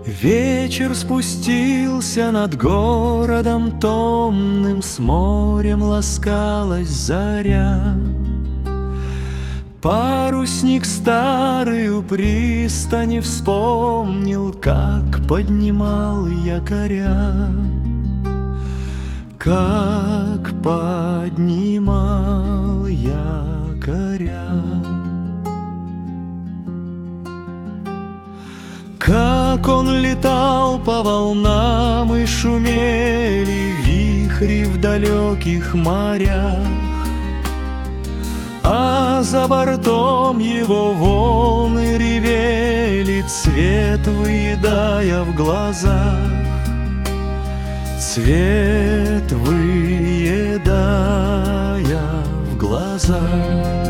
Вечер спустился над городом томным, с морем ласкалась заря. Парусник старый у пристани вспомнил, как поднимал якоря, как поднимал якоря. Как он летал по волнам, и шумели вихри в далеких морях, а за бортом его волны ревели, цвет выедая в глазах, цвет выедая в глазах.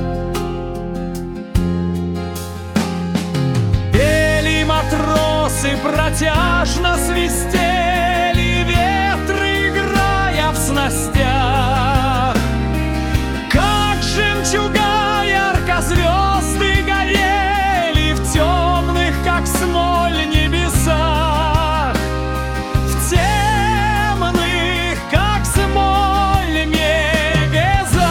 Матросы протяжно свистели, ветры играя в снастях. Как жемчуга ярко звезды горели в темных, как смоль, небесах, в темных, как смоль, небесах.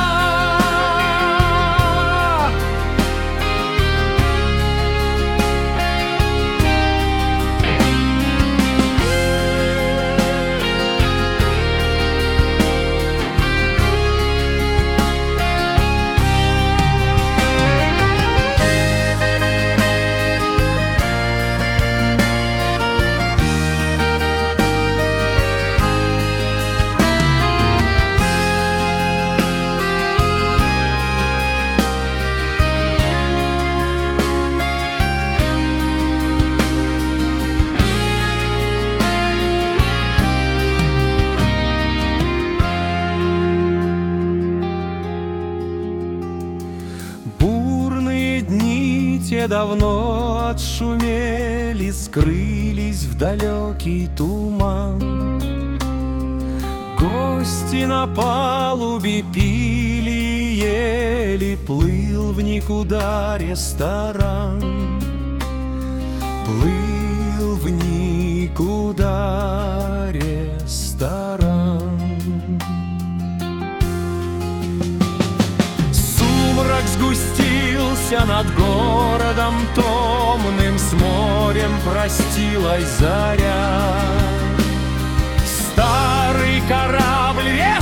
Те давно отшумели, скрылись в далекий туман. Гости на палубе пили, ели, плыл в никуда ресторан, плыл в никуда ресторан. Сумрак сгустился над городом томным, с морем простилась заря. Старый корабль